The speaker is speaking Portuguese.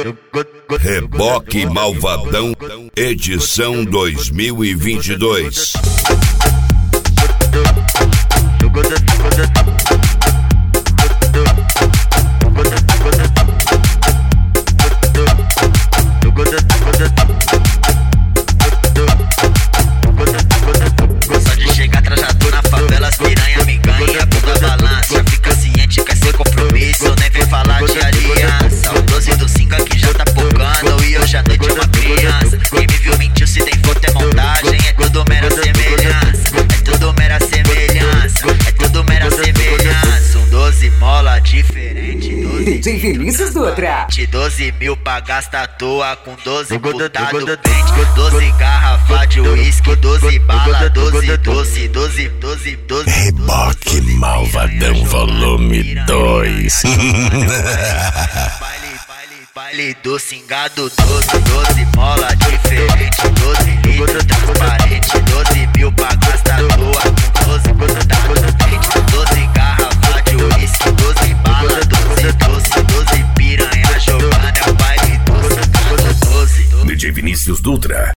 Reboque Malvadão, edição 2022. Só de chegar trajado na favela, as piranha me ganha, bunda balança. Já fica ciente, quer ser compromisso, nem vem falar de aliança. O 12 do 5 aqui já tá pocando e hoje à noite é uma criança. Quem me viu mentiu, se tem foto é montagem, é tudo mera semelhança. É tudo mera semelhança, é tudo mera semelhança. Um 12 mola diferente, 12 DJ Vinícius Dutra. 12 mil pra gastar à toa, com 12 putado pente, 12 garrafa de uísque, 12 bala, 12 doce, 12. Reboque Malvadão, volume 2. Baile do cingado, 12 mola diferente, 12 litros transparente, 12 mil pra gastar à toa, com 12 putado pente, 12 garrafa de uísque, 12 bala, 12 piranha jogando, é o baile do cingado, 12. DJ Vinícius Dutra.